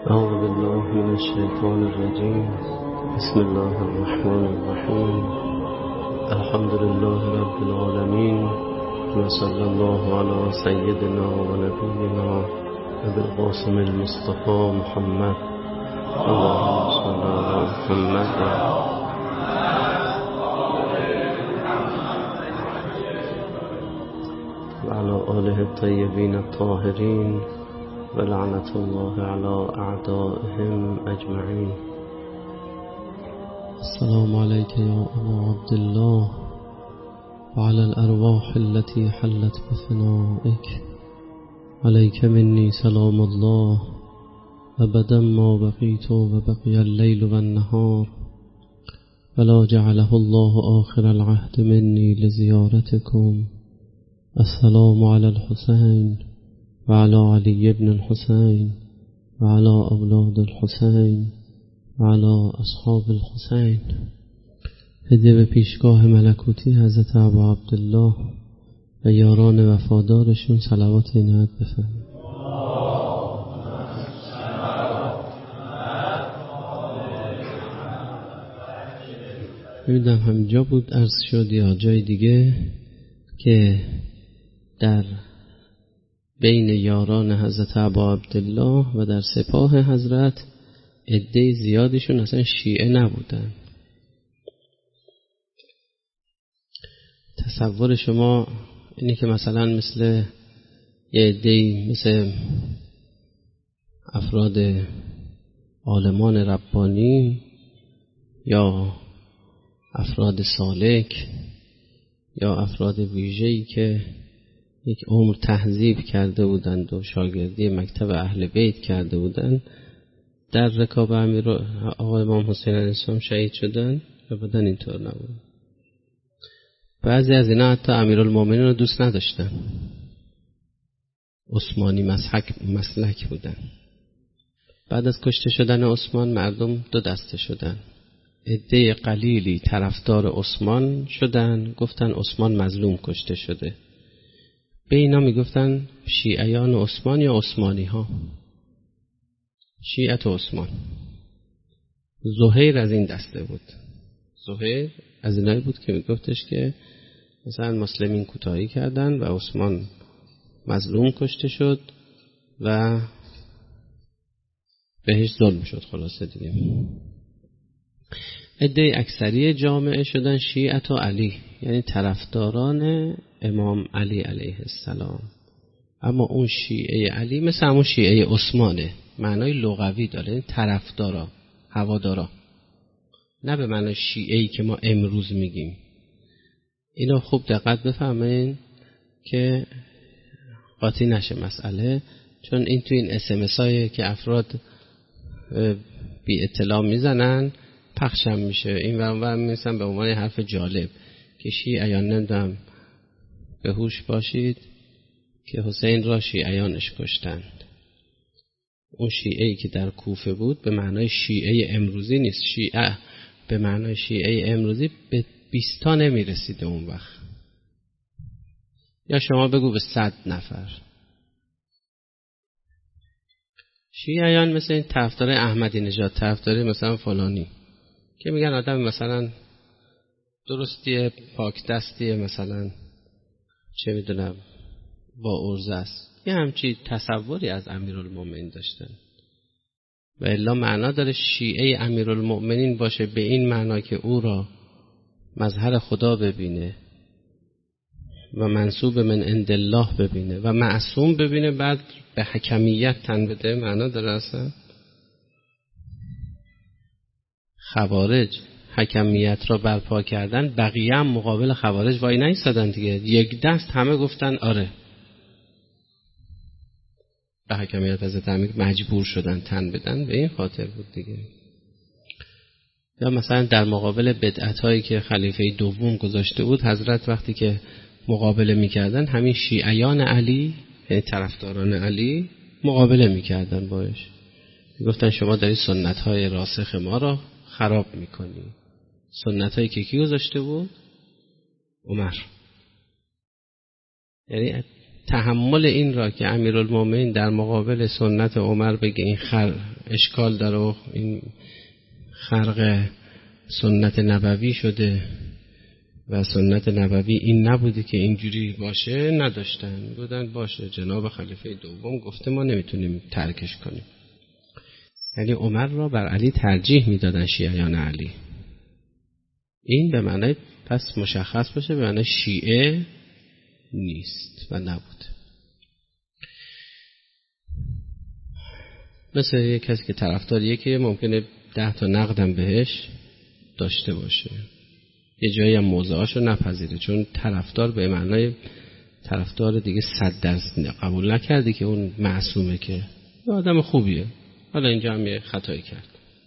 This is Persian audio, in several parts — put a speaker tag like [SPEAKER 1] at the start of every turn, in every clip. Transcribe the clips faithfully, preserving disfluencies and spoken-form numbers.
[SPEAKER 1] أعوذ بالله من الشيطان الرجيم. بسم الله الرحمن الرحيم. الحمد لله رب العالمين، وصلى الله على سيدنا ونبينا أبي القاسم المصطفى محمد. اللهم صل على محمد وعلى آله الطيبين الطاهرين، ولعنة الله على أعدائهم أجمعين.
[SPEAKER 2] السلام عليك يا أبا عبد الله وعلى الأرواح التي حلت بفنائك. عليك مني سلام الله أبدا ما بقيت وبقي الليل والنهار، ولا جعله الله آخر العهد مني لزيارتكم. السلام على الحسين وعلى علي بن الحسين وعلى أولاد الحسين وعلى أصحاب الحسين. هدیه به پیشگاه ملکوتی حضرت ابا عبدالله و یاران وفادارشون صلوات عنایت بفرمایید. نمیدونم همینجا بود عرض شد یا جای دیگه که در بین یاران حضرت ابا عبدالله و در سپاه حضرت عده زیادشون اصلا شیعه نبودن. تصور شما اینه که مثلا مثل یه عده مثل افراد عالمان ربانی یا افراد سالک یا افراد ویژه‌ای که یک عمر تهذیب کرده بودند و شاگردی مکتب اهل بیت کرده بودند، در رکاب امیر آقا امام حسین علیه السلام شهید شدن و بعدن اینطور نبود. بعضی از اینا حتی امیرالمومنین رو دوست نداشتن، عثمانی مسلک مسلک بودن. بعد از کشته شدن عثمان مردم دو دسته شدن. عده قلیلی طرفدار عثمان شدن، گفتن عثمان مظلوم کشته شده. به اینا میگفتن شیعیان عثمان یا عثمانی ها، شیعت عثمان. زهیر از این دسته بود. زهیر از اینایی بود که میگفتش که مثلا مسلمین کوتاهی کردن و عثمان مظلوم کشته شد و بهش ظلم شد. خلاصه دیگه عده اکثری جامعه شدن شیعت و علی، یعنی طرفداران امام علی علیه السلام. اما اون شیعه علی مثل همون شیعه عثمانه، معنای لغوی داره، یعنی طرفدارا، هوادارا، نه به معنای شیعه‌ای که ما امروز میگیم. اینو خوب دقت بفهمین که قاطی نشه مسئله، چون این تو این اس ام اس هایی که افراد بی اطلاع میزنن پخشم میشه، این ور اون ور میرسن به عنوان حرف جالب که شیعیان نمیدونم به هوش باشید که حسین را شیعیانش کشتند. اون شیعه‌ای که در کوفه بود به معنای شیعه امروزی نیست. شیعه به معنای شیعه امروزی به بیستا نمیرسیده اون وقت، یا شما بگو به صد نفر. شیعیان مثل این طرفدار احمدی نژاد، طرفدار مثلا فلانی که میگن آدم مثلا درستیه، پاک دستیه، مثلا چه میدونم با عرضه است، یه همچی تصوری از امیرالمومنین داشتن. و الا معنا داره شیعه امیرالمومنین باشه به این معنا که او را مظهر خدا ببینه و منسوب من عند الله ببینه و معصوم ببینه، بعد به حکمیت تن بده. معنا داره اصلا. خوارج حکمیت را برپا کردن، بقیه هم مقابل خوارج وای نایستادن دیگه، یک دست همه گفتن آره به حکمیت حضرت امیر مجبور شدن تن بدن. به این خاطر بود دیگه. یا مثلا در مقابل بدعت هایی که خلیفه دوم گذاشته بود، حضرت وقتی که مقابله میکردن همین شیعیان علی، یعنی طرفداران علی، مقابله میکردن باش، گفتن شما داری سنت های راسخ ما را خراب میکنی. سنت هایی که کی گذاشته بود؟ عمر. یعنی تحمل این را که امیرالمومنین در مقابل سنت عمر بگه این خر اشکال داره و این خرق سنت نبوی شده و سنت نبوی این نبوده که اینجوری باشه، نداشتن، بودن باشه جناب خلیفه دوم گفته ما نمیتونیم ترکش کنیم. یعنی عمر را بر علی ترجیح میدادن شیعیان علی. این به معنی پس مشخص باشه به معنی شیعه نیست و نبود. مثل یک کسی که طرفداریه که ممکنه ده تا نقدم بهش داشته باشه، یه جایی هم موضوعاشو نپذیره چون طرفدار به معنای طرفدار دیگه صد درصد قبول نکردی که اون معصومه، که آدم خوبیه، حالا اینجا هم یه خطایی کرد.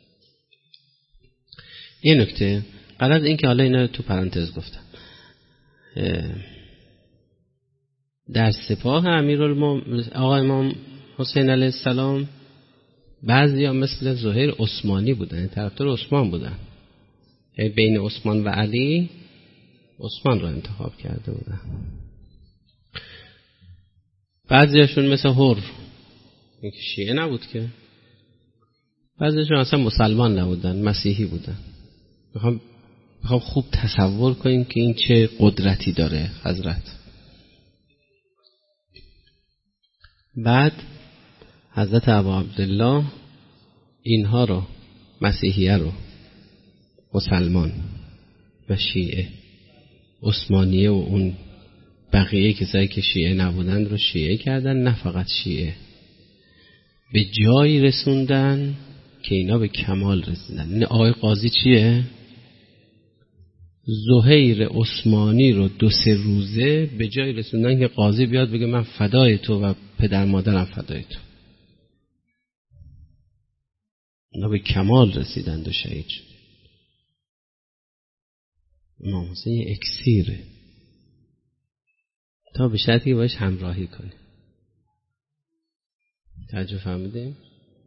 [SPEAKER 2] یه نکته غرض این که حالا اینا تو پرانتز گفتم، در سپاه امیرالمومنین آقا امام حسین علیه السلام بعضی ها مثل زهیر عثمانی بودن، طرفدار عثمان بودن، بین عثمان و علی عثمان را انتخاب کرده بودن. بعضیشون مثل هر این که شیعه نبود که، بعضیشون اصلا مسلمان نبودن، مسیحی بودن. میخوام میخوام خوب تصور کنیم که این چه قدرتی داره حضرت. بعد حضرت ابا عبدالله اینها رو، مسیحیه رو، مسلمان و شیعه، عثمانیه و اون بقیه کسایی که شیعه نبودن رو شیعه کردن. نه فقط شیعه، به جایی رسوندن که اینا به کمال رسیدن. این آقای قاضی چیه؟ زهیر عثمانی رو دو سه روزه به جایی رسوندن که قاضی بیاد بگه من فدای تو و پدر مادرم فدای تو. اینا به کمال رسیدن دو شهید. امام حسین یه اکسیره تا به شرطی که باش همراهی کنی. توجه فهمیدیم؟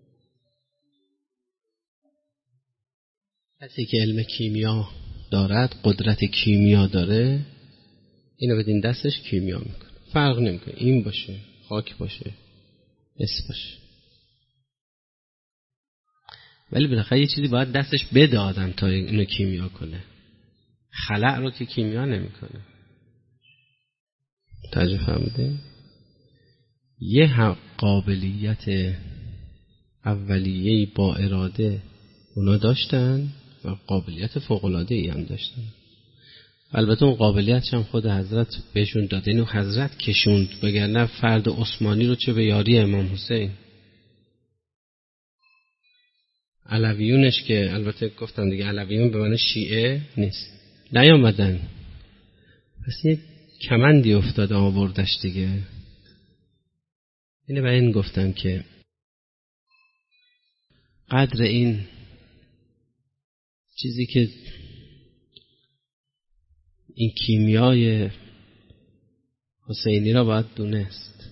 [SPEAKER 2] کسی که علم کیمیا دارد، قدرت کیمیا داره، اینو بدین دستش کیمیا میکنه، فرق نمیکنه این باشه، خاک باشه، اس باشه. ولی بالاخره یه چیزی باید دستش بده آدم تا اینو کیمیا کنه. خلع رو که کیمیا نمیکنه. توجه فهمیده؟ یه قابلیت اولیه‌ای با اراده اونا داشتن و قابلیت فوق‌العاده‌ای هم داشتن. البته اون قابلیتش هم خود حضرت بهشون داده، اینو حضرت کشوند، وگرنه فرد عثمانی رو چه به یاری امام حسین. علویونش که البته گفتم دیگه علویون به معنی شیعه نیست، نیامدن، پس یه کمندی افتاد آوردش دیگه. اینه به این گفتم که قدر این چیزی که این کیمیای حسینی را باید دونست.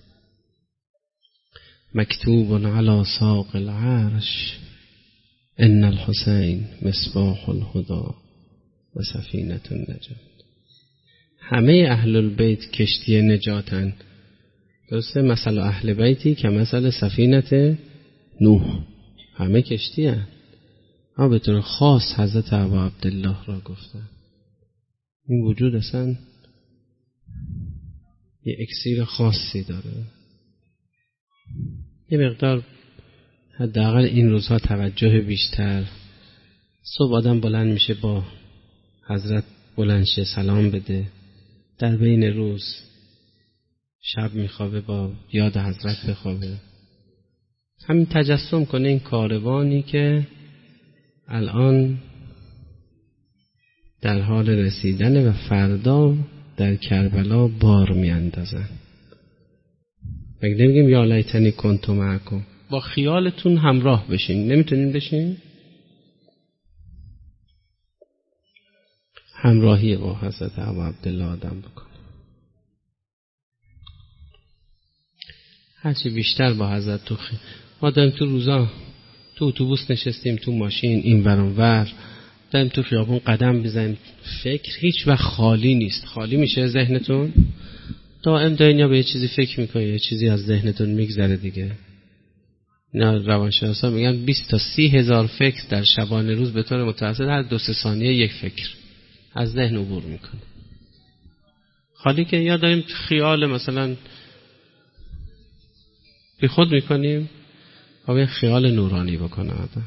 [SPEAKER 2] مکتوب علی ساق العرش ان الحسین مصباح الهدى و سفینة النجات. همه اهل البیت کشتی نجاتن، درسته؟ مثل اهل بیتی که مثل سفینة نوح، همه کشتی هن. اما به طور خاص حضرت ابا عبدالله را گفتن. این وجود اصلا یه اکسیر خاصی داره. یه مقدار حداقل این روزها توجه بیشتر، صبح آدم بلند میشه با حضرت بلند شه سلام بده، در بین روز شب میخوابه با یاد حضرت بخوابه. همین تجسم کنه این کاروانی که الان در حال رسیدن و فردا در کربلا بار میاندازن. مگه نمیگیم یا لیتنی کنت معکم؟ با خیالتون همراه بشین. نمیتونین بشین؟ همراهی با حضرت ابا عبدالله آدم بکن. هرچی بیشتر با حضرت تو خیلی ما داریم تو روزا تو اتوبوس نشستیم، تو ماشین این ور اون ور، داریم تو خیابون قدم بزنیم، فکر هیچ وقت خالی نیست. خالی میشه ذهنتون؟ دائم دارین یا به یه چیزی فکر میکنی، یه چیزی از ذهنتون میگذره دیگه. اینا روانشناسا میگن بیست تا سی هزار فکر در شبانه روز به طور متوسط هر دو سه ثانیه یک فکر از ذهن عبور میکنه. خالی که یا داریم خیال مثلا بی خود میکنیم و خیال نورانی بکنه آدم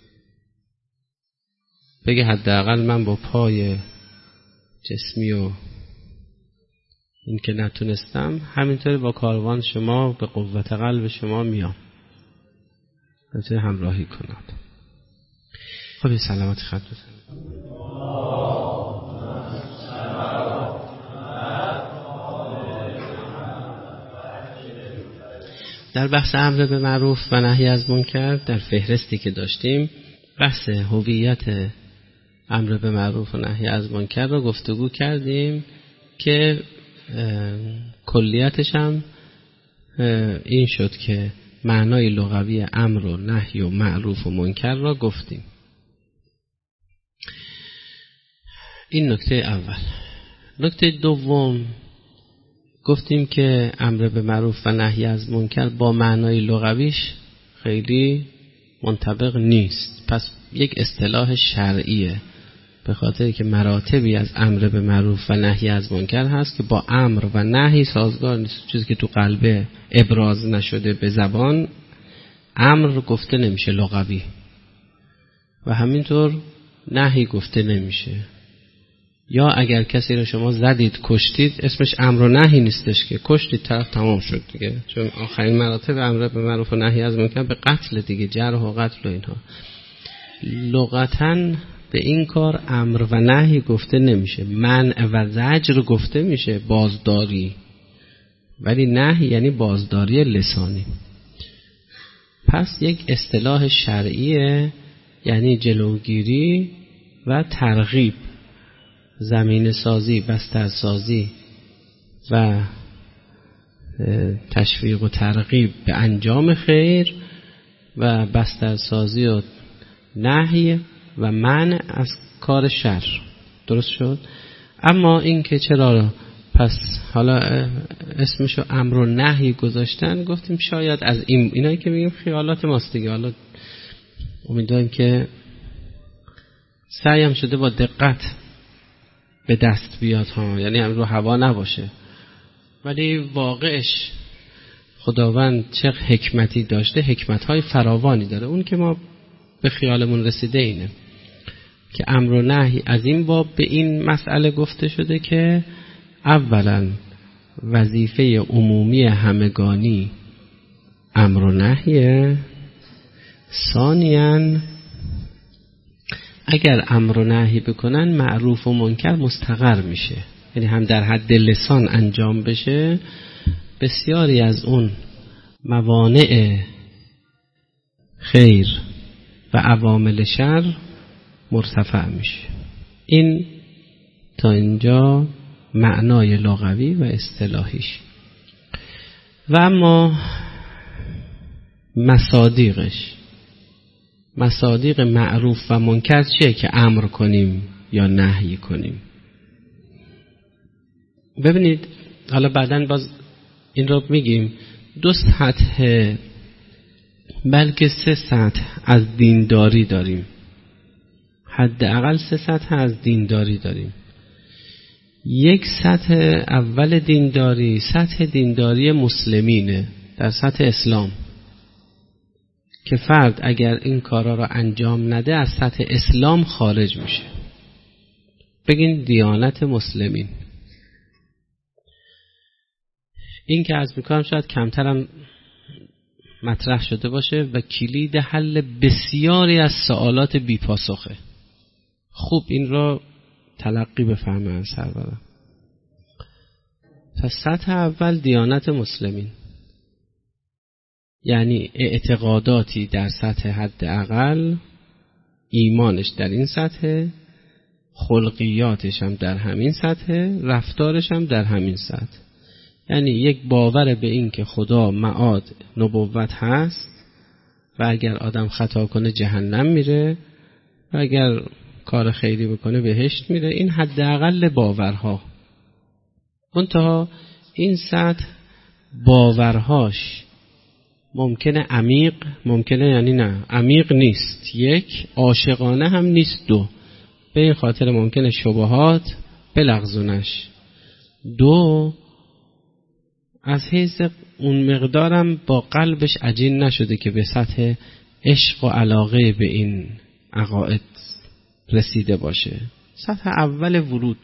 [SPEAKER 2] بگه حداقل من با پای جسمی و این که نتونستم همینطوری با کاروان شما به قوت قلب شما میام بتونه همراهی کنم. خب سلامتی خط بزنید. در بحث امر به معروف و نهی از منکر در فهرستی که داشتیم بحث هویت امر به معروف و نهی از منکر رو گفتگو کردیم که کلیتش هم این شد که معنای لغوی امر و نهی و معروف و منکر را گفتیم. این نکته اول. نکته دوم گفتیم که امر به معروف و نهی از منکر با معنای لغویش خیلی منطبق نیست، پس یک اصطلاح شرعیه به خاطر که مراتبی از امر به معروف و نهی از منکر هست که با امر و نهی سازگار نیست. چیزی که تو قلبه ابراز نشده به زبان امر گفته نمیشه لغوی و همینطور نهی گفته نمیشه. یا اگر کسی رو شما زدید کشتید اسمش امر و نهی نیستش که کشتید طرف تمام شد دیگه، چون آخرین مراتب امر به معروف و نهی از منکر به قتل دیگه، جرح و قتل و اینها. لغتاً به این کار امر و نهی گفته نمیشه، منع و زجر گفته میشه، بازداری، ولی نهی یعنی بازداری لسانی. پس یک اصطلاح شرعیه یعنی جلوگیری و ترغیب، زمین سازی، بستر سازی و تشویق و ترغیب به انجام خیر و بستر سازی و نهی و منع از کار شر. درست شد؟ اما این که چرا پس حالا اسمشو امر و نهی گذاشتن، گفتیم شاید از این اینایی که میگیم خیالات ماست دیگه. حالا امیدواریم که سعیم شده با دقت به دست بیاد ها، یعنی هم رو هوا نباشه، ولی واقعش خداوند چه حکمتی داشته، حکمت‌های فراوانی داره. اون که ما به خیالمون رسیده اینه که امر و نهی از این باب به این مسئله گفته شده که اولا وظیفه عمومی همگانی امر و نهیه، ثانیاً اگر امر و نهی بکنن معروف و منکر مستقر میشه، یعنی هم در حد لسان انجام بشه، بسیاری از اون موانع خیر و عوامل شر مرتفع میشه. این تا اینجا معنای لغوی و اصطلاحیش. و اما مصادیقش، مصادیق معروف و منکر چیه که امر کنیم یا نهی کنیم؟ ببینید حالا بعداً باز این رو میگیم، دو سطح بلکه سه سطح از دینداری داریم، حداقل سه سطح از دینداری داریم. یک سطح اول دینداری سطح دینداری مسلمینه، در سطح اسلام، که فرد اگر این کارا را انجام نده از سطح اسلام خارج میشه. بگین دیانت مسلمین. این که از میکنم شاید کمترم مطرح شده باشه و کلید حل بسیاری از سوالات بی پاسخه. خوب این را تلقی بفهمن سرورم. پس سطح اول دیانت مسلمین، یعنی اعتقاداتی در سطح حد اقل، ایمانش در این سطح، خلقیاتش هم در همین سطح، رفتارش هم در همین سطح. یعنی یک باور به این که خدا معاد نبوت هست و اگر آدم خطا کنه جهنم میره و اگر کار خیری بکنه بهشت میره. این حداقل باورها. منتها این سطح باورهاش ممکنه عمیق، ممکنه یعنی نه عمیق نیست، یک عاشقانه هم نیست، دو به این خاطر ممکنه شبهات بلغزونش، دو از حیث اون مقدارم با قلبش عجین نشده که به سطح عشق و علاقه به این عقاید رسیده باشه، سطح اول ورود.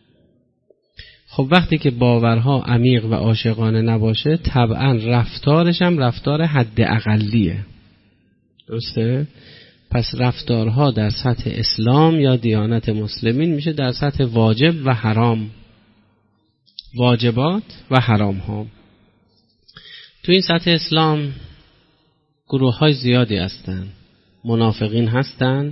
[SPEAKER 2] خب وقتی که باورها عمیق و عاشقانه نباشه طبعا رفتارش هم رفتار حد اقلیه، درسته؟ پس رفتارها در سطح اسلام یا دیانت مسلمین میشه در سطح واجب و حرام، واجبات و حرام ها. تو این سطح اسلام گروه های زیادی هستن، منافقین هستن،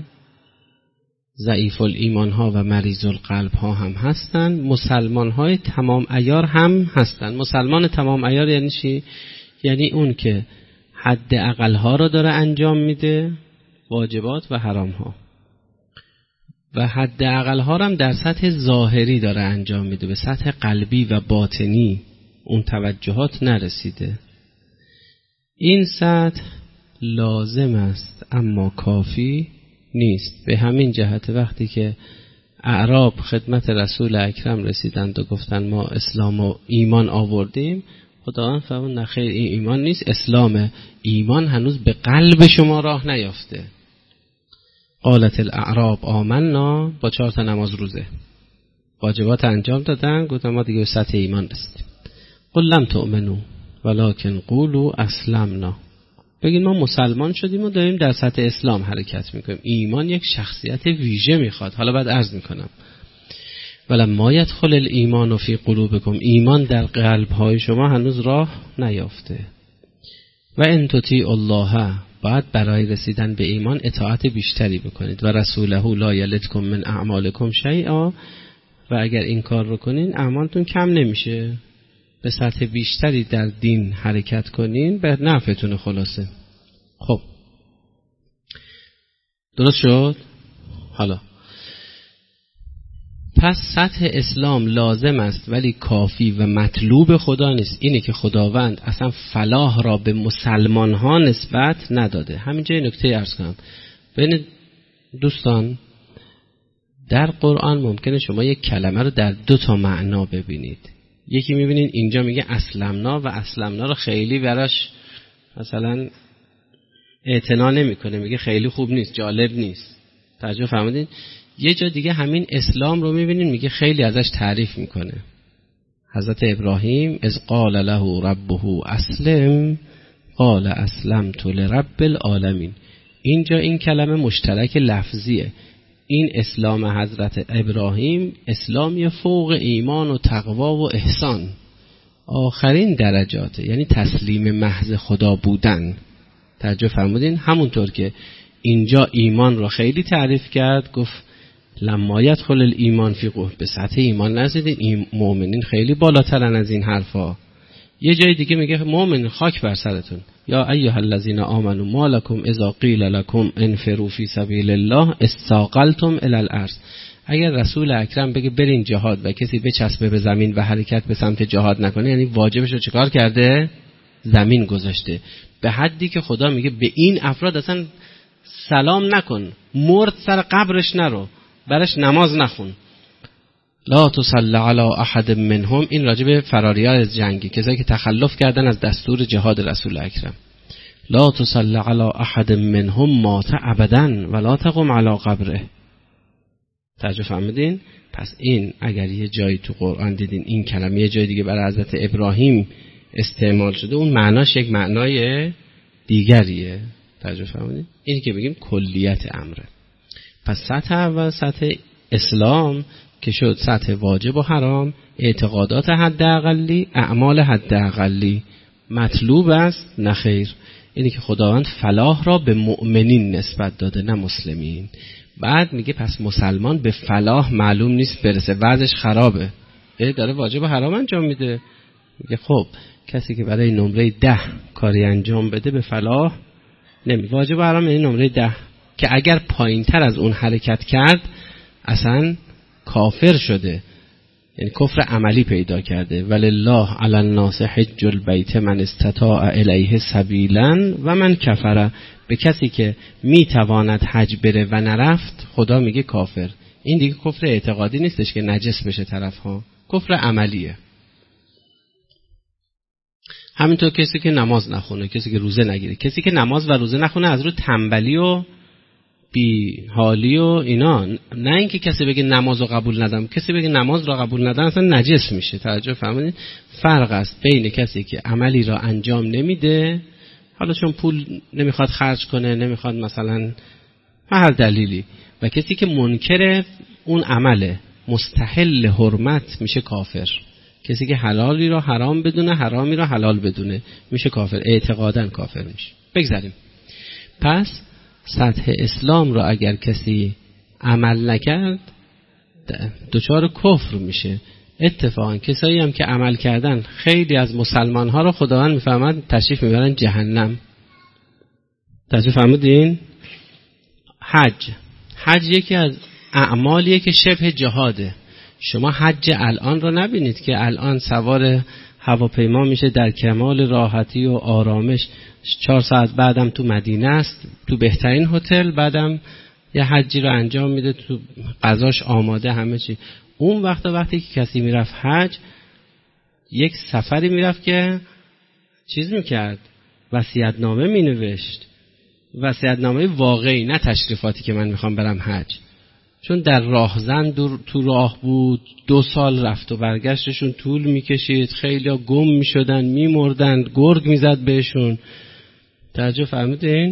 [SPEAKER 2] ضعیف الایمان ها و مریض القلب ها هم هستن، مسلمان های تمام عیار هم هستن. مسلمان تمام عیار یعنی چی؟ یعنی اون که حد اقل ها رو داره انجام میده، واجبات و حرام ها، و حد اقل ها هم در سطح ظاهری داره انجام میده، به سطح قلبی و باطنی اون توجهات نرسیده. این سطح لازم است اما کافی نیست. به همین جهت وقتی که اعراب خدمت رسول اکرم رسیدند و گفتند ما اسلام و ایمان آوردیم، خداوند فرمود نه خیر، این ایمان نیست، اسلام. ایمان هنوز به قلب شما راه نیافته. قالت الاعراب آمنا، با چهار تا نماز روزه واجبات انجام دادن، گفتن ما دیگه به سطح ایمان رسیدیم. قل لم تؤمنوا ولکن قولوا اسلمنا، بگید ما مسلمان شدیم و داریم در سطح اسلام حرکت میکنیم. ایمان یک شخصیت ویژه میخواد. حالا بعد عرض میکنم ولما یدخل الایمان فی قلوبکم، ایمان در قلب‌های شما هنوز راه نیافته. و ان تطیعوا الله، بعد برای رسیدن به ایمان اطاعت بیشتری بکنید. و رسوله لا یلدکم من اعمالکم شیئا، و اگر این کار رو کنین اعمالتون کم نمیشه، به سطح بیشتری در دین حرکت کنین، به نفعتون. خلاصه خب درست شد؟ حالا پس سطح اسلام لازم است ولی کافی و مطلوب خدا نیست. اینه که خداوند اصلا فلاح را به مسلمان ها نسبت نداده. همینجا یه نکته عرض کنم ببینید دوستان، در قرآن ممکنه شما یک کلمه رو در دو تا معنا ببینید. یکی میبینین اینجا میگه اسلمنا و اسلمنا رو خیلی براش مثلا اعتنا نمیکنه، میگه خیلی خوب نیست، جالب نیست. توجه فرمودین؟ یه جا دیگه همین اسلام رو میبینین میگه خیلی ازش تعریف میکنه. حضرت ابراهیم از قال له ربه اسلم قال اسلمت لرب العالمین. اینجا این کلمه مشترک لفظیه. این اسلام حضرت ابراهیم اسلامی فوق ایمان و تقوا و احسان، آخرین درجاته، یعنی تسلیم محض خدا بودن. توجه فرمودین؟ همونطور که اینجا ایمان رو خیلی تعریف کرد، گفت لما یدخل الایمان فی قلوب، به سطح ایمان نرسیدین، این مؤمنین خیلی بالاترن از این حرفا. یه جای دیگه میگه مؤمن خاک بر سرتون، یا ایها الذین آمنوا ما لکم اذا قیل لکم انفروا فی سبیل الله استاقلتم الی الارض. اگر رسول اکرم بگه برین جهاد و کسی بچسبه به زمین و حرکت به سمت جهاد نکنه، یعنی واجبش رو چیکار کرده؟ زمین گذاشته. به حدی که خدا میگه به این افراد اصلا سلام نکن، مرد سر قبرش نرو، برش نماز نخون. لا تصلی علی احد منهم، این راجب فراریان از جنگی، کسایی که تخلف کردن از دستور جهاد رسول اکرم. لا تصلی علی احد منهم مات ابدا ولا تقم علی قبره. توجه فهمیدین؟ پس این اگر یه جایی تو قرآن دیدین این کلمه یه جای دیگه برای حضرت ابراهیم استعمال شده، اون معناش یک معنای دیگریه. توجه فهمیدین؟ اینی که بگیم کلیت امره. پس سطح اول سطح اسلام که شد سطح واجب و حرام، اعتقادات حد اقلی، اعمال حد اقلی. مطلوب است نه خیر. اینی که خداوند فلاح را به مؤمنین نسبت داده نه مسلمین. بعد میگه پس مسلمان به فلاح معلوم نیست برسه، وضعش خرابه، داره واجب و حرام انجام میده. میگه خب کسی که برای نمره ده کاری انجام بده به فلاح نمی. واجب و حرام یعنی نمره ده، که اگر پایین تر از اون حرکت کرد اصلا کافر شده. یعنی کفر عملی پیدا کرده. ولله علی الناس حج البیت من استطاع الیه سبیلا و من کفر. به کسی که میتواند حج بره و نرفت خدا میگه کافر. این دیگه کفر اعتقادی نیستش که نجس بشه طرف ها، کفر عملیه. همینطور کسی که نماز نخونه، کسی که روزه نگیره، کسی که نماز و روزه نخونه از رو تنبلی و بی حالی و اینا، نه اینکه کسی بگه نماز رو قبول ندم، کسی بگه نماز رو قبول ندم اصلا نجس میشه. توجه فرمودین؟ فرق است بین کسی که عملی را انجام نمیده، حالا چون پول نمیخواد خرج کنه، نمیخواد مثلا هر دلیلی، و کسی که منکر اون عمله، مستحل حرمت، میشه کافر. کسی که حلالی را حرام بدونه، حرامی را حلال بدونه، میشه کافر، اعتقاداً کافر میشه. بگذاریم. پس سطح اسلام را اگر کسی عمل نکرد دچار کفر میشه. اتفاقا کسایی هم که عمل کردن، خیلی از مسلمان ها را خداوند میفهمد تشریف میبرن جهنم. تشریف فرمودین؟ حج حج یکی از اعمالیه که شبه جهاده. شما حج الان رو نبینید که الان سوار هواپیما میشه در کمال راحتی و آرامش، چهار ساعت بعدم تو مدینه است، تو بهترین هتل، بعدم یه حجی رو انجام میده، تو غذاش آماده، همه چی. اون وقت وقتی که کسی میرفت حج، یک سفری میرفت که چیز میکرد، وصیت‌نامه مینوشت، وصیت‌نامه واقعی، نه تشریفاتی که من میخوام برم حج. چون در راهزن دور تو راه بود، دو سال رفت و برگشتشون طول میکشید، خیلی ها گم میشدن، میمردن، گرگ میزد بهشون. توجه فرمودین؟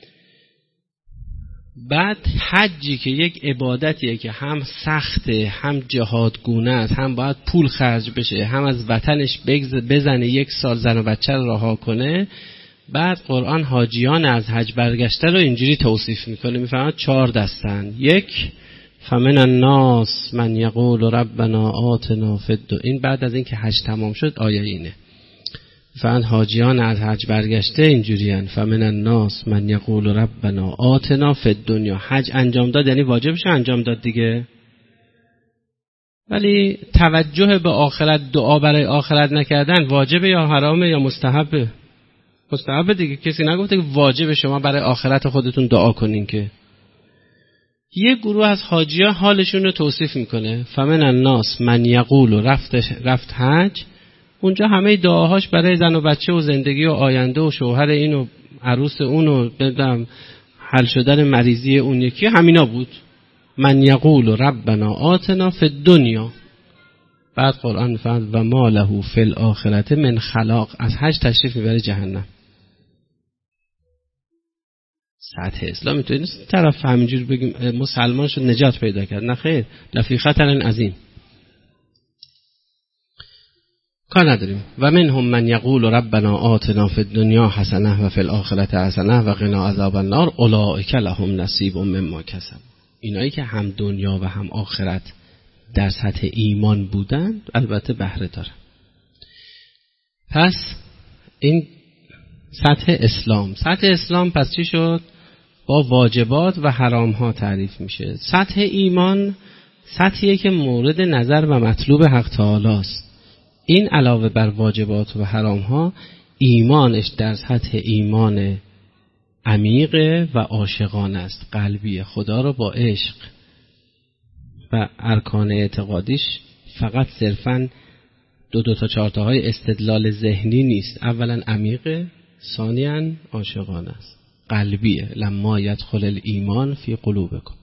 [SPEAKER 2] بعد حجی که یک عبادتیه که هم سخته، هم جهادگونه است، هم باید پول خرج بشه، هم از وطنش بزنه یک سال زن و بچه رو رها کنه. بعد قرآن حاجیان از حج برگشته رو اینجوری توصیف میکنه، میفهمد چهار دستن. یک، فمن الناس من یقول ربنا آتنا فی الدنیا. این بعد از این که حج تمام شد آیه اینه. فان حاجیان از حج برگشته اینجوری ان، فمن الناس من یقول ربنا آتنا فی الدنیا. حج انجام داد یعنی واجبش انجام داد دیگه، ولی توجه به آخرت، دعا برای آخرت نکردن واجبه یا حرامه یا مستحبه؟ مستحبه دیگه. کسی نگفته که واجب شما برای آخرت خودتون دعا کنین. که یه گروه از حاجی‌ها حالشون رو توصیف میکنه، فمن الناس من یقول، رفت رفت حج، اونجا همه دعاهاش برای زن و بچه و زندگی و آینده و شوهر این و عروس اون و بدم حل شدن مریضی اون یکی، همینا بود. من یقول ربنا آتنا فی الدنیا. بعد قرآن میفرماد و ما له فی الاخرة من خلاق. از حج تشریف میبره جهنم. سطح اسلام اینطوری نیست طرف همینجور بگیم مسلمان شد نجات پیدا کرد، نه خیر، لفی خطر عظیم. کار نداریم. و منهم من یقول ربنا آتنا فی الدنیا حسنه و فی الاخرة حسنه و قنا عذاب النار اولئک لهم نصیب مما کسبوا. اینایی که هم دنیا و هم آخرت در سطح ایمان بودن البته بهره دارن. پس این سطح اسلام. سطح اسلام پس چی شد؟ با واجبات و حرام ها تعریف میشه. سطح ایمان سطحیه که مورد نظر و مطلوب حق تعالی است. این علاوه بر واجبات و حرام ها، ایمانش در سطح ایمان عمیق و عاشقانه است، قلبی، خدا رو با عشق و ارکان اعتقادیش فقط صرفاً دو دو تا چهار تا های استدلال ذهنی نیست. اولا عمیقه، ثانیاً عاشقانه است، قلبیه. لما یدخل الایمان فی قلوبکم.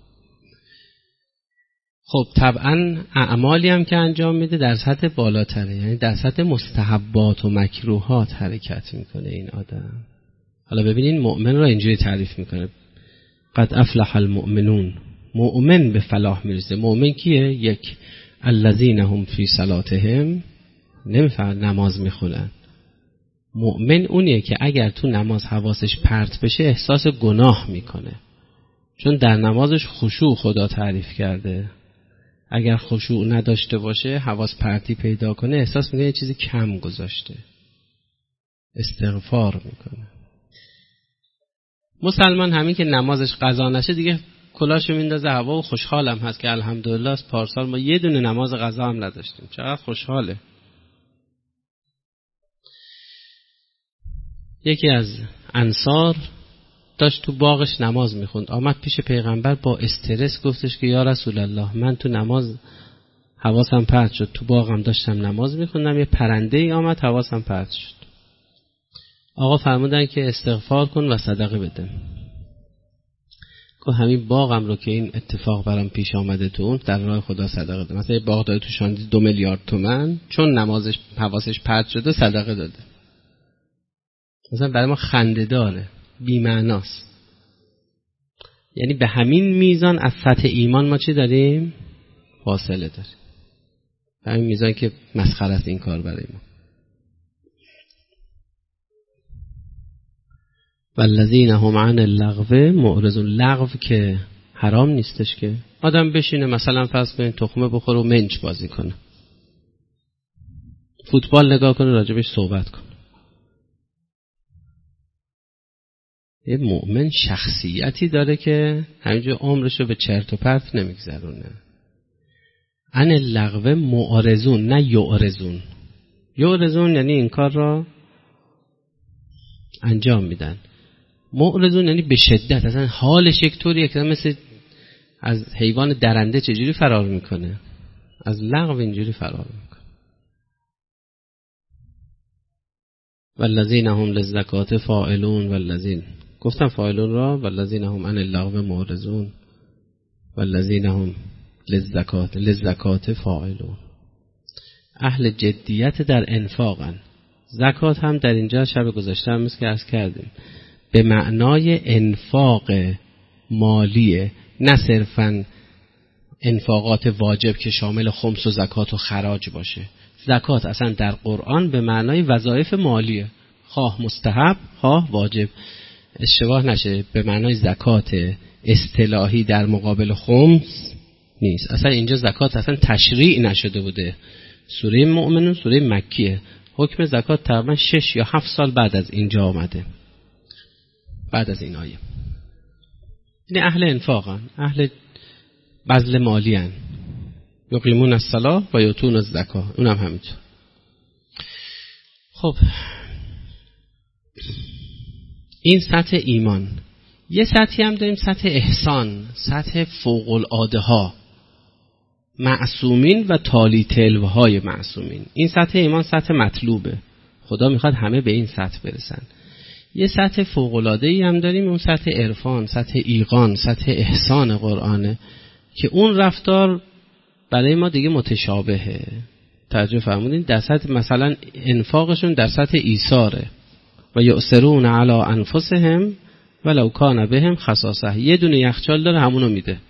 [SPEAKER 2] خب طبعاً اعمالی هم که انجام میده در سطح بالاتره، یعنی در سطح مستحبات و مکروهات حرکت میکنه این آدم. حالا ببینین مؤمن را اینجوری تعریف میکنه، قد افلح المؤمنون. مؤمن به فلاح میرسه. مؤمن کیه؟ یک، الذین هم فی صلاتهم، نمیفهمن نماز میخونن. مؤمن اونیه که اگر تو نماز حواسش پرت بشه احساس گناه میکنه، چون در نمازش خشوع خدا تعریف کرده. اگر خشوع نداشته باشه، حواس پرتی پیدا کنه، احساس میکنه یه چیزی کم گذاشته، استغفار میکنه. مسلمان همین که نمازش قضا نشه دیگه کلاشو میندازه هوا و خوشحالم هست که الحمدلله از پارسال ما یه دونه نماز قضا هم نداشتیم. چقدر خوشحاله. یکی از انصار داشت تو باغش نماز میخوند، آمد پیش پیغمبر با استرس گفتش که یا رسول الله من تو نماز حواسم پرت شد، تو باغم داشتم نماز میخوندم، یه پرنده ای آمد حواسم پرت شد. آقا فرمودن که استغفار کن و صدقه بده. که همین باغم رو که این اتفاق برام پیش آمده تو اون در راه خدا صدقه ده. مثلا یه باغ داره تو شاندی دو میلیارد تومن، چون نمازش حواسش پرت شده صدقه داده. مثلا برای ما خنده داره، بی معناست. یعنی به همین میزان از سطح ایمان ما چی داریم؟ فاصله داریم. به همین میزان که مسخره است این کار برای ما. والذین هم عن اللغو معرضون. لغو که حرام نیستش که آدم بشینه مثلا فرض کنین تخمه بخوره و منچ بازی کنه، فوتبال نگاه کنه، راجبش صحبت کنه. یه مؤمن شخصیتی داره که همینجور عمرشو به چرت و پرت نمیگذرونه. عن اللغو معرضون، نه یعرضون. یعرضون یعنی این کار را انجام میدن. معرضون یعنی به شدت، اصلا حالش یک طوریه که مثل از حیوان درنده چجوری فرار میکنه، از لغو اینجوری فرار میکنه. والذین هم للزکات فاعلون. والذین گفتم فاعلون را. والذین هم عن اللغو معرضون. والذین هم للزکات للزکات فاعلون. اهل جدیت در انفاقن. زکات هم در اینجا شب گذشته هم مثل که عرض کردیم به معنای انفاق مالیه، نه صرفاً انفاقات واجب که شامل خمس و زکات و خراج باشه. زکات اصلا در قرآن به معنای وظایف مالیه، خواه مستحب خواه واجب. اشتباه نشه، به معنای زکات اصطلاحی در مقابل خمس نیست. اصلا اینجا زکات اصلا تشریع نشده بوده. سوره مؤمنون سوره مکیه. حکم زکات تقریبا شش یا هفت سال بعد از اینجا آمده، بعد از این آیه. یعنی اهل انفاقن، اهل بذل مالی هن. یقیمون الصلاة و یؤتون الزکاة. اونم همینطور. خب این سطح ایمان. یه سطحی هم داریم سطح احسان، سطح فوق العاده ها، معصومین و تالی تلوهای معصومین. این سطح ایمان سطح مطلوبه، خدا میخواد همه به این سطح برسن. یه سطح فوق العاده ای هم داریم، اون سطح عرفان، سطح ایقان، سطح احسان قرآنه که اون رفتار برای ما دیگه متشابهه. توجه فرمودین؟ در سطح مثلا انفاقشون در سطح ایثاره. و یؤثرون علی انفسهم ولو کان بهم خصاصه. یه دونه یخچال داره همونو میده.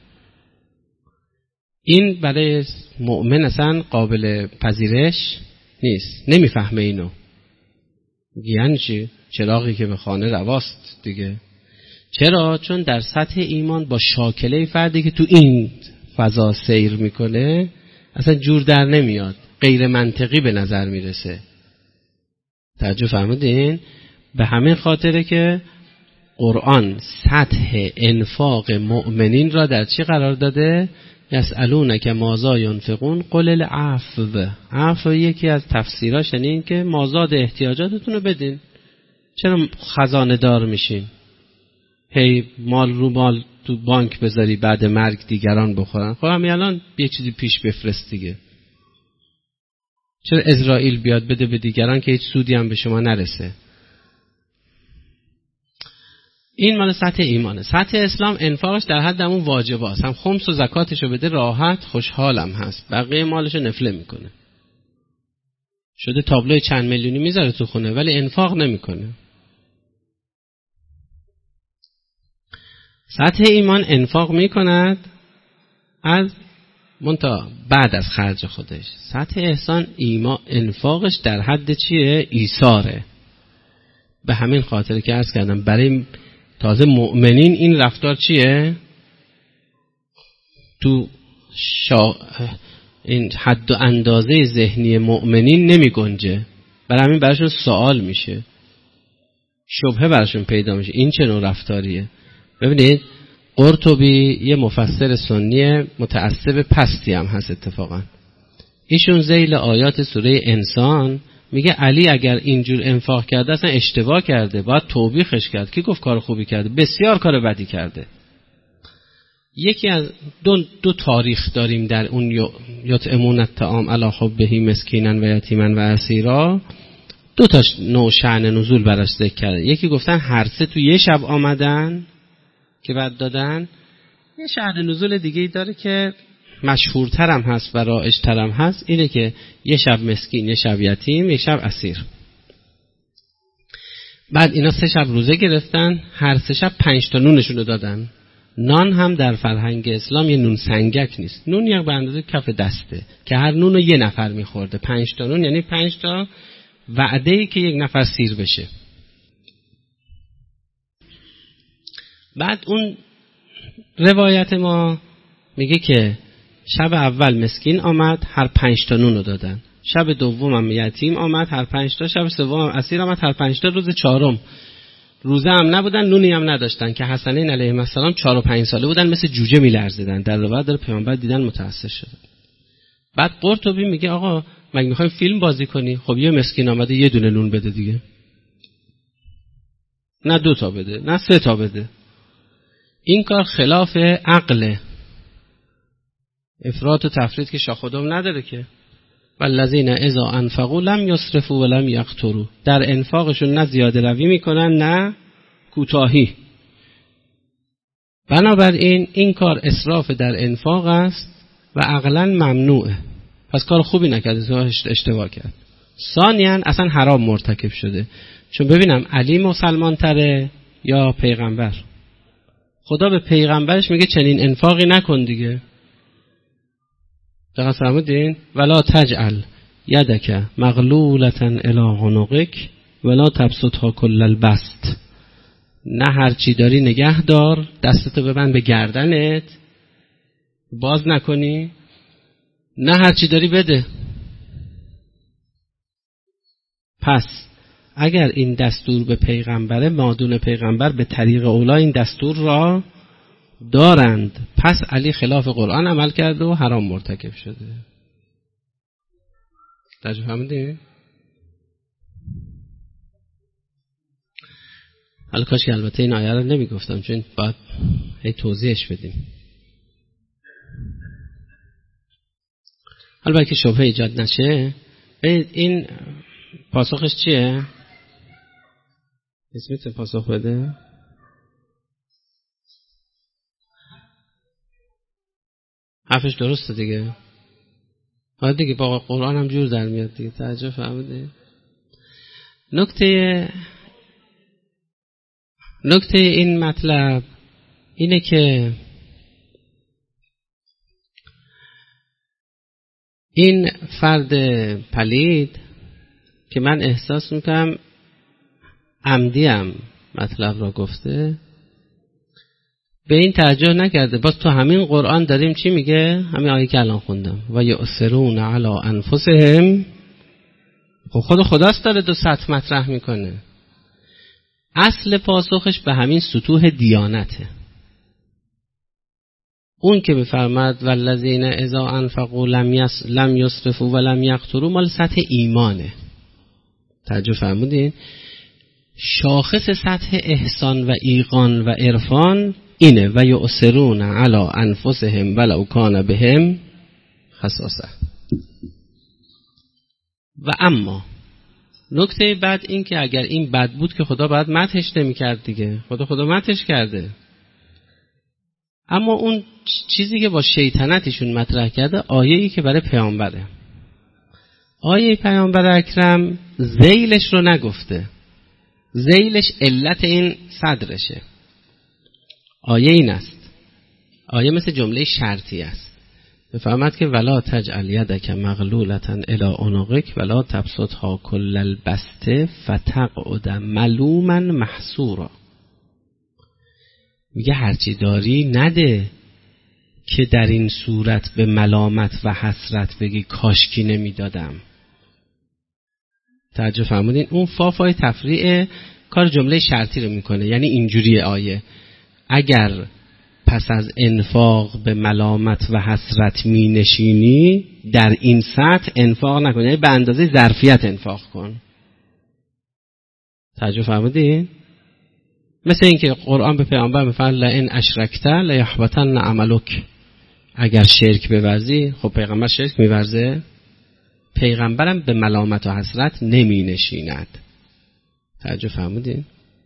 [SPEAKER 2] این برای مؤمن اصلا قابل پذیرش نیست، نمیفهمه اینو. یعنی چی؟ چراغی که به خانه رواست دیگه. چرا؟ چون در سطح ایمان با شاکله فردی که تو این فضا سیر میکنه اصلا جور در نمیاد، غیر منطقی به نظر میرسه. توجه فرمودین؟ به همین خاطره که قرآن سطح انفاق مؤمنین را در چی قرار داده؟ یسألونک ماذا ینفقون قل العفو. عفو یکی از تفسیراش یعنی این که مازاد احتیاجاتتون رو بدین. چرا خزانه دار میشین؟ هی مال رو مال تو بانک بذاری بعد مرگ دیگران بخورن. خب همین الان یه چیزی پیش بفرست دیگه. چرا اسرائیل بیاد بده به دیگران که هیچ سودی هم به شما نرسه؟ این مال سطح ایمانه. سطح اسلام انفاقش در حد همون واجب هست. هم خمس و زکاتشو بده راحت خوشحالم هست، بقیه مالشو نفله میکنه. شده تابلوی چند میلیونی میذاره تو خونه ولی انفاق نمیکنه. سطح ایمان انفاق میکند از منتها بعد از خرج خودش. سطح احسان ایمان انفاقش در حد چیه؟ ایثاره. به همین خاطر که عرض کردم برای تازه مؤمنین این رفتار چیه؟ تو شا... این حد و اندازه ذهنی مؤمنین نمی گنجه. برای همین براشون سوال میشه، شبهه براشون پیدا میشه، این چه نوع رفتاریه؟ ببینید قرطبی یه مفسر سنی متعصب پستی هم هست اتفاقا، ایشون ذیل آیات سوره انسان میگه علی اگر اینجور انفاق کرده اصلا اشتباه کرده، باید توبیخش کرد. کی گفت کار خوبی کرده؟ بسیار کار بدی کرده. یکی از دو, دو تاریخ داریم در اون یطعمون الطعام علی حبه مسکینا و یتیما و اسیرا، دو تا نوع شأن نزول براش ذکر کرده. یکی گفتن هر سه تو یه شب آمدن که بعد دادن. یه شأن نزول دیگه ای داره که مشهورترم هست و رایج‌ترم هست، اینه که یه شب مسکین، یه شب یتیم، یه شب اسیر. بعد اینا سه شب روزه گرفتن، هر سه شب پنج تا نونشون رو دادن. نان هم در فرهنگ اسلام یه نون سنگک نیست، نون یک به اندازه کف دسته که هر نون رو یه نفر میخورده. پنج تا نون یعنی پنج تا وعده ای که یک نفر سیر بشه. بعد اون روایت ما میگه که شب اول مسکین آمد، هر پنج تا نون رو دادن. شب دوم هم یتیم آمد، هر پنج تا. شب سوم هم اسیر آمد، هر پنج تا. روز چهارم روزه هم نبودن، نونی هم نداشتن که حسنین علیه السلام چهار و پنج ساله بودن، مثل جوجه میلرزیدن. در روایت داره پیامبر دیدن متأثر شد. بعد قرطبی میگه آقا مگه میخوای فیلم بازی کنی؟ خب یه مسکین آمده یه دونه نون بده دیگه، نه دو تا بده، نه سه تا بده. این کار خلاف عقله. افراط و تفرید که شاخ و دم نداره که. والذین اذا انفقوا لم یسرفوا ولم یقتروا، در انفاقشون نه زیاده روی میکنن نه کوتاهی. بنابراین این کار اسراف در انفاق است و عقلا ممنوعه. پس کار خوبی نکرده، اشتباه کرد. ثانیاً اصلا حرام مرتکب شده. چون ببینم علی مسلمان تره یا پیغمبر؟ خدا به پیغمبرش میگه چنین انفاقی نکن دیگه. دقیقا فرمودین؟ ولا تجعل یدک مغلولة الی عنقک ولا تبسطها کل البسط. نه هرچی داری نگه دار، دستتو ببند به گردنت، باز نکنی. نه هرچی داری بده. پس اگر این دستور به پیغمبره، مادون پیغمبر به طریق اولا این دستور را دارند. پس علی خلاف قرآن عمل کرده و حرام مرتکب شده. ترجمه فهمیدین؟ حالا کاش که البته این آیه رو نمی گفتم، چون باید هی توضیحش بدیم. حالا باید که شبهه ایجاد نشه. این پاسخش چیه؟ اسمیت پاسخ بده. حرفش درسته دیگه. حالا دیگه با قرآن هم جور در میاد دیگه. تعجب فهمیده. نکته نکته این مطلب اینه که این فرد پلید که من احساس میکنم عمدیم مطلب را گفته، به این توجه نکرده. باز تو همین قرآن داریم چی میگه؟ همین آیه که الان خوندم، و یؤثرون علی انفسهم. خب خود خداست داره دو سطح مطرح میکنه. اصل پاسخش به همین سطوح دیانته. اون که میفرماد والذین اذا انفقوا لم یس لم یسرفوا ولم یقتروا، مال سطح ایمانه. توجه فرمودین؟ شاخص سطح احسان و ایقان و عرفان اینه، و یؤثرون علی انفسهم ولو کان بهم خصاصه. و اما نکته بعد این که اگر این بد بود که خدا باید مدحش نمی کرد دیگه. خدا خدا مدحش کرده. اما اون چیزی که با شیطنتشون مطرح کرده آیه‌ای که برای پیامبره. آیه پیامبر اکرم ذیلش رو نگفته. ذیلش علت این صدرشه. آیه این است. آیه مثل جمله شرطی است. بفهمد که ولا تجعل یدک مغلولة الی عنقک ولا تبسطها کل البسط فتقعد ملوما محسورا. میگه هرچی داری نده که در این صورت به ملامت و حسرت بگی کاشکی نمیدادم. توجه فرمودین؟ اون فافای تفریع کار جمله شرطی رو میکنه. یعنی اینجوری آیه اگر پس از انفاق به ملامت و حسرت می نشینی، در این سطح انفاق نکن، یعنی به اندازه ظرفیت انفاق کن. توجه فرمودین؟ مثل اینکه قرآن به پیامبر میفرماید لئن اشرکت لیحبطن عملک، اگر شرک بورزی. خب پیغمبر شرک میورزه؟ پیغمبرم به ملامت و حسرت نمی نشیند. توجه فرمودین؟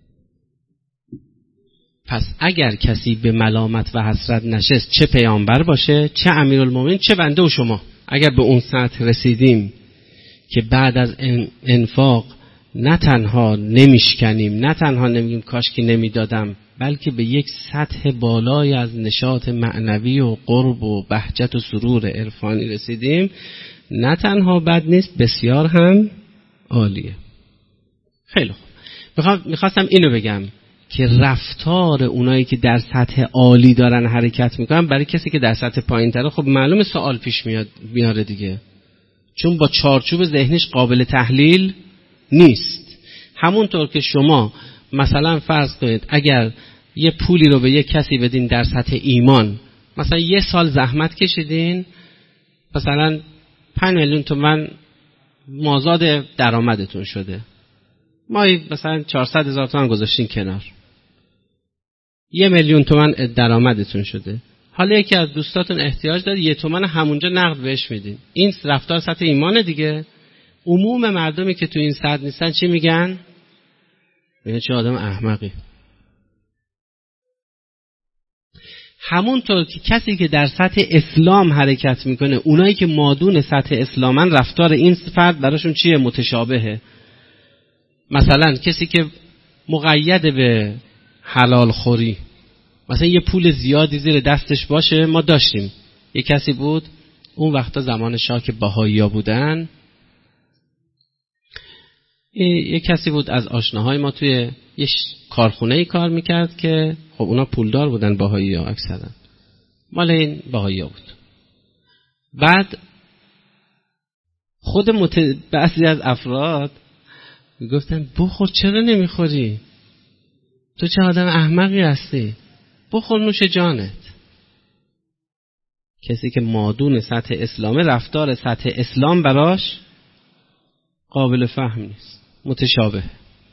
[SPEAKER 2] پس اگر کسی به ملامت و حسرت نشست، چه پیامبر باشه، چه امیرالمومنین، چه بنده و شما، اگر به اون سطح رسیدیم که بعد از انفاق نه تنها نمیشکنیم، نه تنها نمیگیم کاش که نمیدادم، بلکه به یک سطح بالای از نشاط معنوی و قرب و بهجت و سرور عرفانی رسیدیم، نه تنها بد نیست، بسیار هم عالیه. خیلی خوب. میخواستم اینو بگم که رفتار اونایی که در سطح عالی دارن حرکت میکنن، برای کسی که در سطح پایین تره خب معلومه سوال پیش میاد میاره دیگه، چون با چارچوب ذهنیش قابل تحلیل نیست. همونطور که شما مثلا فرض کنید اگر یه پولی رو به یه کسی بدین در سطح ایمان، مثلا یه سال زحمت کشیدین، مثلا پنج میلیون تومان مازاد درآمدتون شده، ماهی مثلا چهارصد هزار تومان گذاشتین کنار، یه میلیون تومان درآمدتون شده، حالا یکی از دوستاتون احتیاج داره، یه تومان همونجا نقد بهش میدین. این رفتار سطح ایمانه دیگه. عموم مردمی که تو این سطح نیستن چی میگن؟ میگن چه آدم احمقی. همونطور که کسی که در سطح اسلام حرکت میکنه، اونایی که مادون سطح اسلامن، رفتار این فرد براشون چیه؟ متشابهه. مثلا کسی که مقید به حلال خوری، مثلا یه پول زیادی زیر دستش باشه. ما داشتیم یه کسی بود اون وقتا زمان شاه که بهائی‌ها بودن، یه کسی بود از آشناهای ما توی یه کارخونه‌ای کار میکرد که خب اونا پولدار بودن، بهائی‌ها اکثرا، مال این بهائی‌ها بود. بعد خود مت... بعضی از افراد میگفتن بخور، چرا نمیخوری؟ تو چه آدم احمقی هستی؟ بخور نوش جانت. کسی که مادون سطح اسلامه، رفتار سطح اسلام براش قابل فهم نیست، متشابه.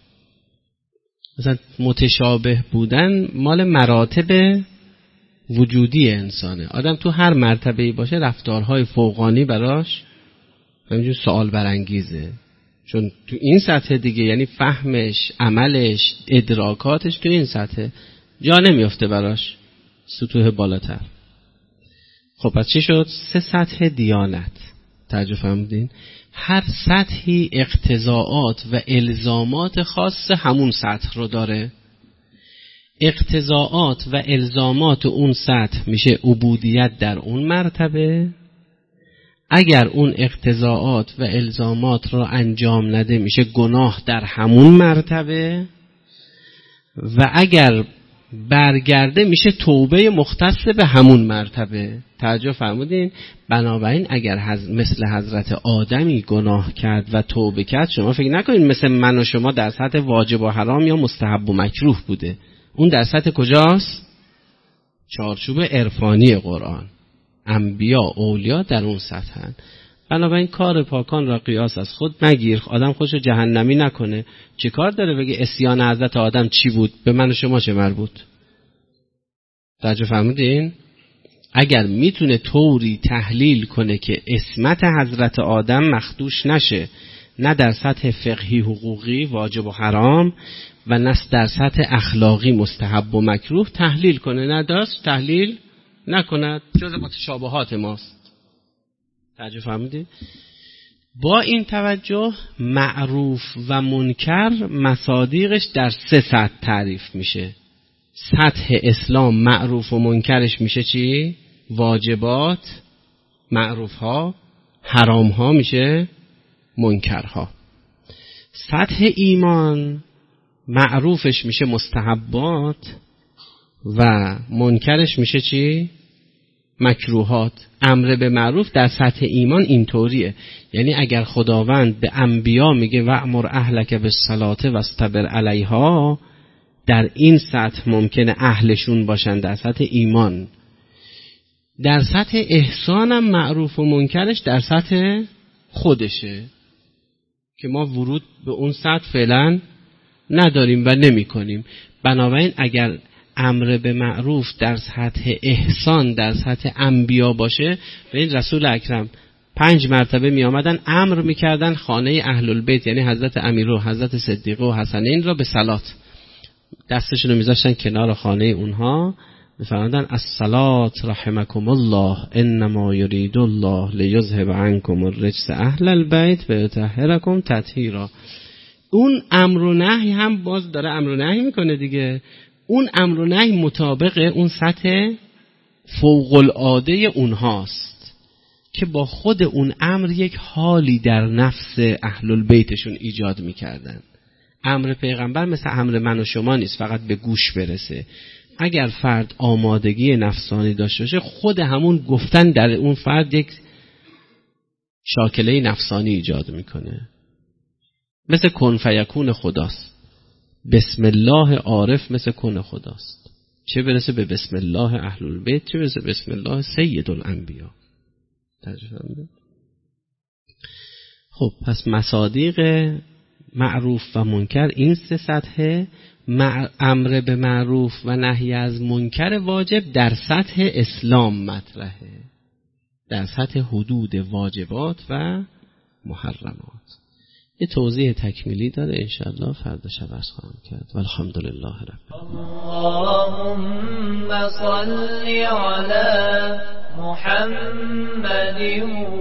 [SPEAKER 2] مثلا متشابه بودن مال مراتب وجودی انسانه. آدم تو هر مرتبه‌ای باشه رفتارهای فوقانی براش همینجور سوال برانگیزه، چون تو این سطح دیگه، یعنی فهمش، عملش، ادراکاتش تو این سطح جا نمیفته براش سطوح بالاتر. خب پس چی شد؟ سه سطح دیانت. توجه فرمودین؟ هر سطحی اقتضاعات و الزامات خاص همون سطح رو داره. اقتضاعات و الزامات اون سطح میشه عبودیت در اون مرتبه. اگر اون اقتضاعات و الزامات رو انجام نده میشه گناه در همون مرتبه، و اگر برگرده میشه توبه مختص به همون مرتبه. توجه فرمودین؟ بنابراین اگر حز... مثل حضرت آدمی گناه کرد و توبه کرد، شما فکر نکنید مثل من و شما در سطح واجب و حرام یا مستحب و مکروه بوده. اون در سطح کجاست؟ چارچوب عرفانی قرآن. انبیا، اولیا در اون سطحن. بنابراین کار پاکان را قیاس از خود مگیر، آدم خودشو جهنمی نکنه. چه کار داره بگه اسیان حضرت آدم چی بود؟ به من و شما چه مربوط؟ توجه فرمودین؟ اگر میتونه طوری تحلیل کنه که اسمت حضرت آدم مخدوش نشه، نه در سطح فقهی حقوقی واجب و حرام و نه در سطح اخلاقی مستحب و مکروه تحلیل کنه، نه داشت تحلیل نکند، جز متشابهات ماست. توجه فرمودید؟ با این توجه معروف و منکر مصادیقش در سه سطح تعریف میشه. سطح اسلام معروف و منکرش میشه چی؟ واجبات معروف ها، حرام ها میشه منکر ها. سطح ایمان معروفش میشه مستحبات و منکرش میشه چی؟ مکروهات. امر به معروف در سطح ایمان اینطوریه، یعنی اگر خداوند به انبیا میگه وأمر اهلک بالصلاة واصطبر علیها، در این سطح ممکنه اهلشون باشن، در سطح ایمان. در سطح احسانم معروف و منکرش در سطح خودشه که ما ورود به اون سطح فعلا نداریم و نمی کنیم. بنابراین اگر امر به معروف در سطح احسان در سطح انبیا باشه، به این رسول اکرم پنج مرتبه می آمدن امر می کردن خانه اهل البیت، یعنی حضرت امیر و حضرت صدیقه و حسنین را به صلات، دستشون رو می ذاشتن کنار خانه اونها، می فرمودن الصلاة رحمکم الله انما یرید الله لیذهب عنکم الرجس اهل البیت و یطهرکم تطهیرا. اون امر و نهی هم باز داره امر و نهی میکنه دیگه. اون امر و نهی مطابق اون سطح فوق العاده اونهاست که با خود اون امر یک حالی در نفس اهل البیتشون ایجاد میکردن. امر پیغمبر مثل امر من و شما نیست فقط به گوش برسه. اگر فرد آمادگی نفسانی داشته باشه، خود همون گفتن در اون فرد یک شاکله نفسانی ایجاد میکنه. مثل کن فیکون خداست. بسم الله عارف مثل کن خداست، چه برسه به بسم الله اهل البیت، چه برسه بسم الله سید الانبیا. خب پس مصادیق معروف و منکر این سه سطحه. امر به معروف و نهی از منکر واجب در سطح اسلام مطرحه، در سطح حدود واجبات و محرمات. یه توضیح تکمیلی داره انشاءالله فردا شب عرض خواهم کرد. والحمدلله رب
[SPEAKER 3] اللهم صل علی محمد